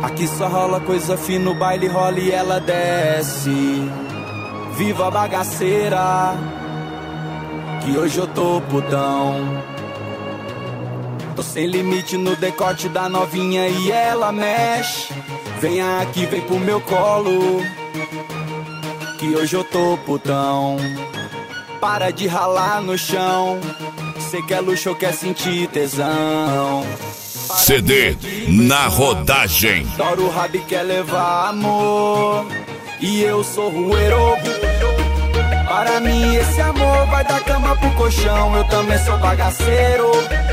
Aqui só rola coisa fina, o baile rola e ela desce. Viva a bagaceira, que hoje eu tô putão. Tô sem limite no decote da novinha e ela mexe. Vem aqui, vem pro meu colo, que hoje eu tô putão. Para de ralar no chão, cê quer luxo ou quer sentir tesão. CD na rodagem. Doro o rabo e quer levar amor, e eu sou rueiro. Para mim esse amor vai da cama pro colchão. Eu também sou bagaceiro.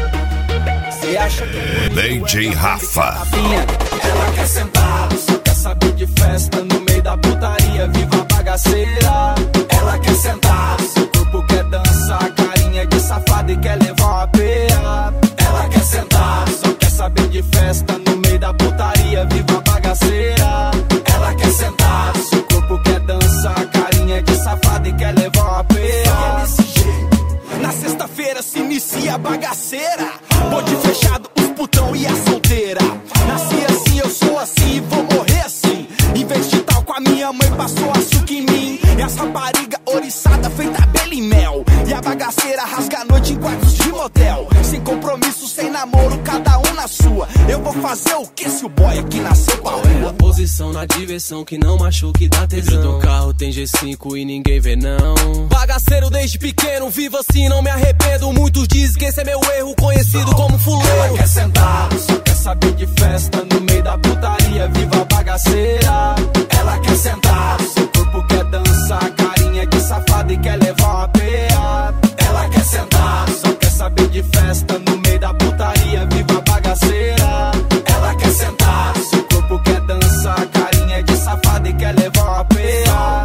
Cê acha que DJ Rafa. Ela quer sentar, só quer saber de festa no meio da putaria. Viva a bagaceira. Ela quer sentar, seu corpo quer dançar, carinha de safada e quer levar uma peia. Ela quer sentar, só quer saber de festa no meio da putaria. Viva a bagaceira. Ela quer sentar, seu corpo quer dançar, carinha de safada e quer levar uma peia. Desse jeito, na sexta-feira se inicia a bagaceira. Bonde fechado, os putão e a solteira. Nasci assim, eu sou assim e vou morrer assim. Em vez de tal com a minha mãe, passou açúcar em mim. E as rapariga oriçada feita abelha e mel. E a bagaceira rasga a noite em quartos de motel. Sem compromisso, sem namoro, cada um na sua. Eu vou fazer o que se o boy aqui nasceu com a rua? A posição na diversão que não machuca e dá tesão. No carro tem G5 e ninguém vê não. Bagaceiro desde pequeno, vivo assim, não me arrependo. Muitos dizem que esse é meu erro, conhecido como fuleiro. Ela quer sentar, só quer saber de festa no meio da putaria. Viva a bagaceira. Ela quer sentar, seu corpo quer dançar, carinha de safada e quer levar uma peia. Ela quer sentar, só quer saber de festa no meio da putaria. Viva a bagaceira. Ela quer sentar, seu corpo quer dançar, carinha de safada e quer levar uma peia.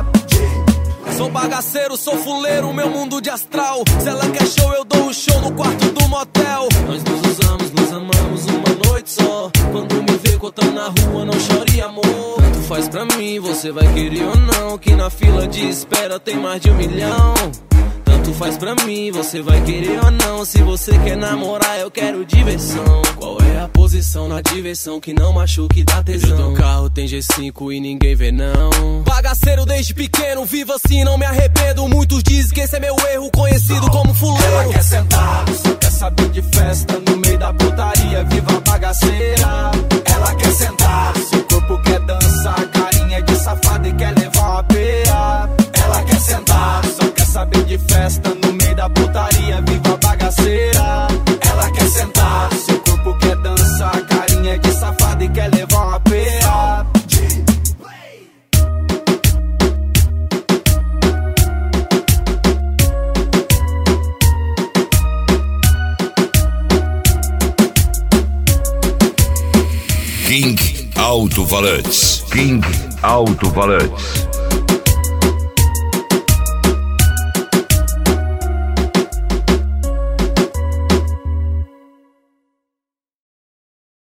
Sou bagaceiro, sou fuleiro, meu mundo de astral. Se ela quer show, eu dou um show no quarto do motel. Nós nos usamos, nos amamos uma noite só. Quando me vê cotando na rua, não chore amor. Tanto faz pra mim, você vai querer ou não, que na fila de espera tem mais de 1 milhão. Tanto faz pra mim, você vai querer ou não. Se você quer namorar, eu quero diversão. Qual é a posição na diversão que não machuca e dá tesão? No carro tem G5 e ninguém vê não. Bagaceiro desde pequeno, vivo assim, não me arrependo. Muitos dizem que esse é meu erro, conhecido como fuleiro. Ela quer sentar, só quer saber de festa no meio da putaria. Viva a bagaceira. Ela quer sentar, seu corpo quer dançar, carinha de safada e quer levar uma peia. Ela quer sentar, só quer saber de festa no meio da putaria. Viva a bagaceira. Ela quer sentar, seu corpo quer dançar, carinha de safada e quer levar uma peia. King Alto-Falantes. King Alto-Falantes.